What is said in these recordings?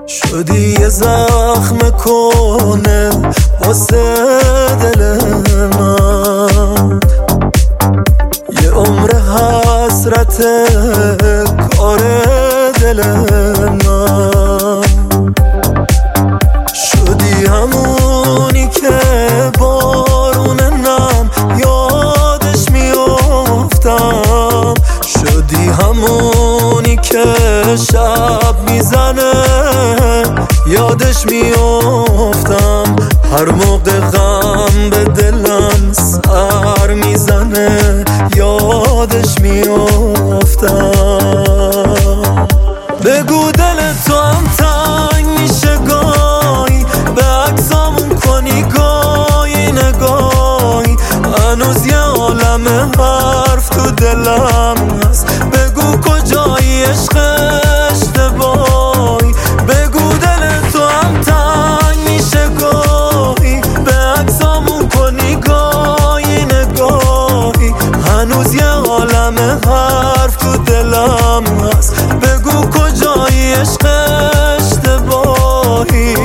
شدی یه زخم کنه واسه دل من، یه عمر حسرت کار دل من. شدی همونی که بارون نم یادش میافتم، شدی همونی که شب میزنه یادش میافتم، هر موقع غم به دلم سر میزنه یادش میافتم. بگو دل تو هم تنگ میشه گاهی، به عکسامون کنی گاهی نگاهی، هنوز یه عالم حرف تو دلم هست. بگو کجایی عشق اشتباهی، بگو دل تو هم تنگ میشه گاهی، به عکسامون کنی گاهی نگاهی، هنوز یه عالم حرف تو دلم هست. بگو کجایی عشق اشتباهی.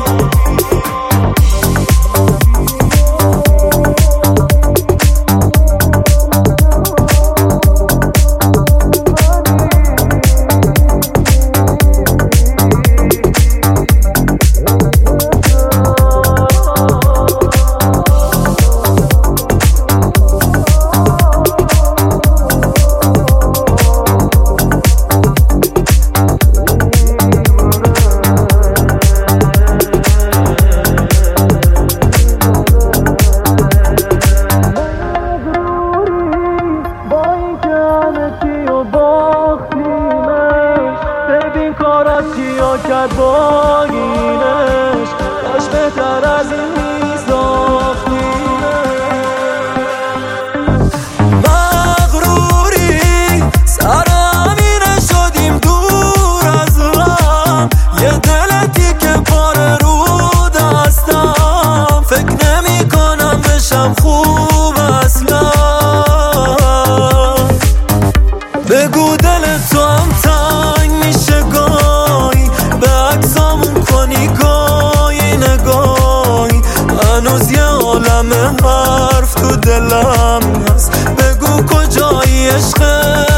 ببین کارات کیا کرد با اینش، داشت بهتر از این میساختینش. مغروری سر همینه شدیم دور از هم، یه دلتی که پاره رو دستم، فکر نمی کنم بشم خوب اصلا. بگو دل تو هم تنگ میشه گاهی، به عکسامون کنی گاهی نگاهی، هنوز یه عالم حرف تو دلم هست. بگو کجایی عشق